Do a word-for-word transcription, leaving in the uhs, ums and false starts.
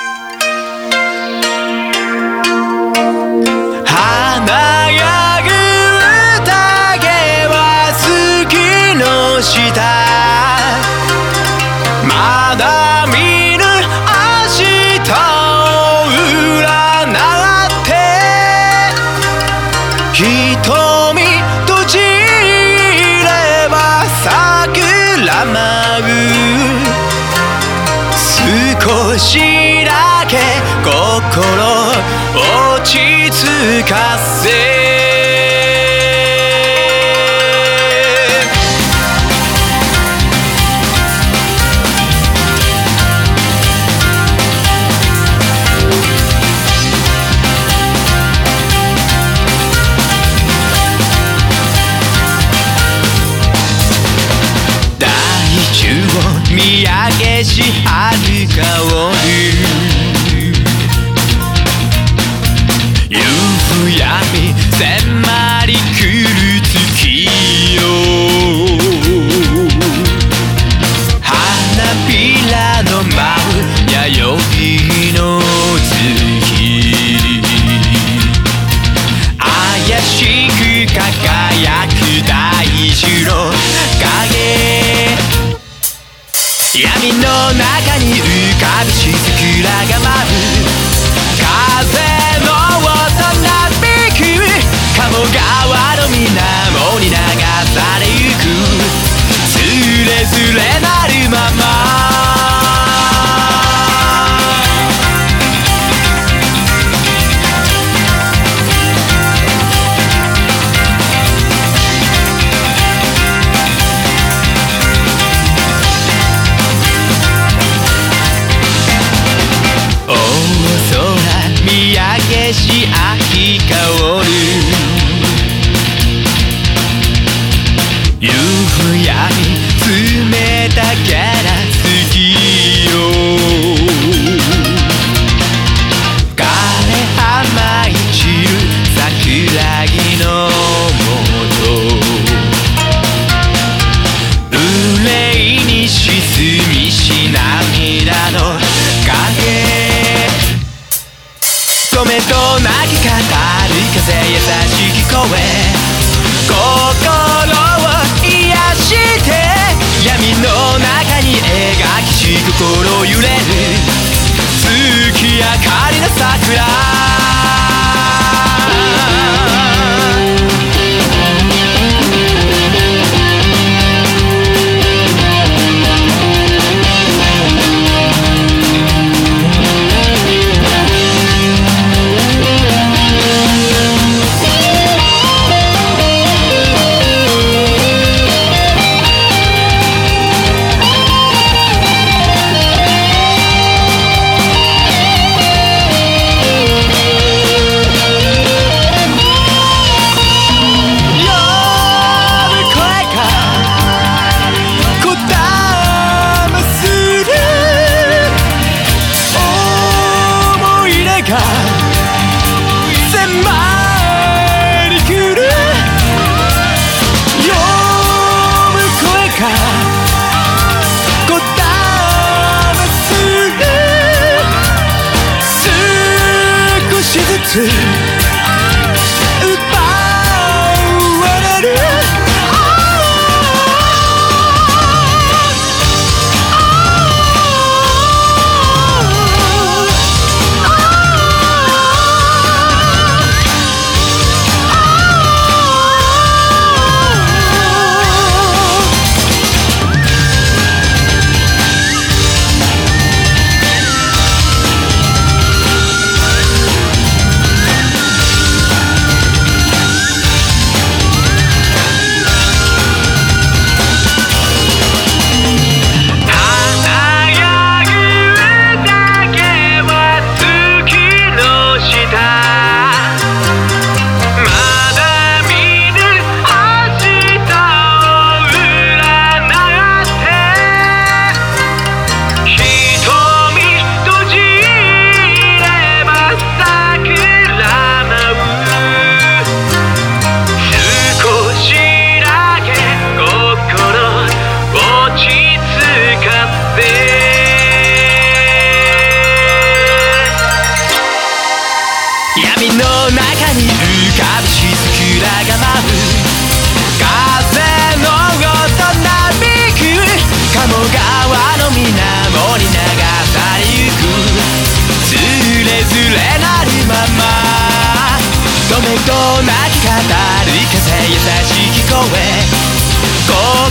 華やぐ宴は月の下、まだ見ぬ明日を占って瞳閉じれば桜舞う、少しだけ心落ち着かせ大地を見上げし遥かを夕闇迫り来る月よ、花びらの舞う弥生の月、怪しく輝く大地の影、闇の中に浮かぶ雫が舞う、風の音が響く鴨川の水面に流されゆく、つれづれなるまま見上げし秋香る夕闇冷たから好きよ、枯れ葉舞い散る桜木のもと、憂いに沈みし涙の影、米となき語る風優しき声、心を癒して闇の中に描きし心揺れる月明かりの桜、 雨となき語る風優しき声